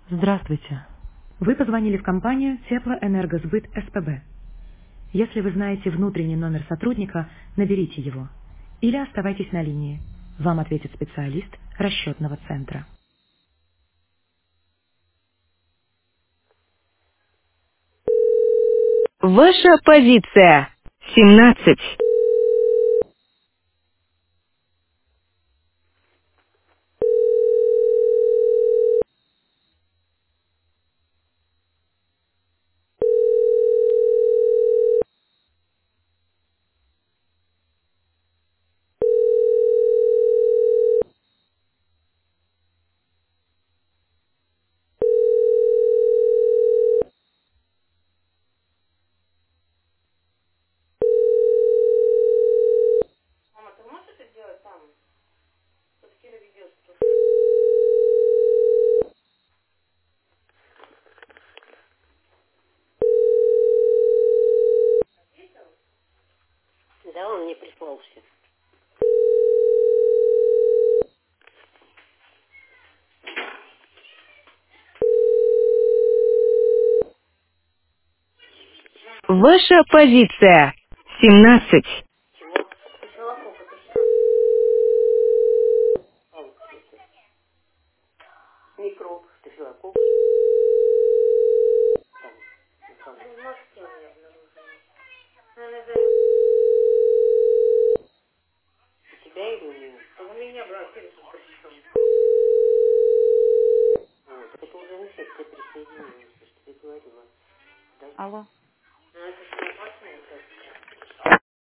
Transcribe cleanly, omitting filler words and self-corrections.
Здравствуйте. Вы позвонили в компанию Теплоэнергосбыт СПБ. Если вы знаете внутренний номер сотрудника, наберите его. Или оставайтесь на линии. Вам ответит специалист расчетного центра. Ваша позиция 17. Да, он мне прислал все. Ваша позиция 17.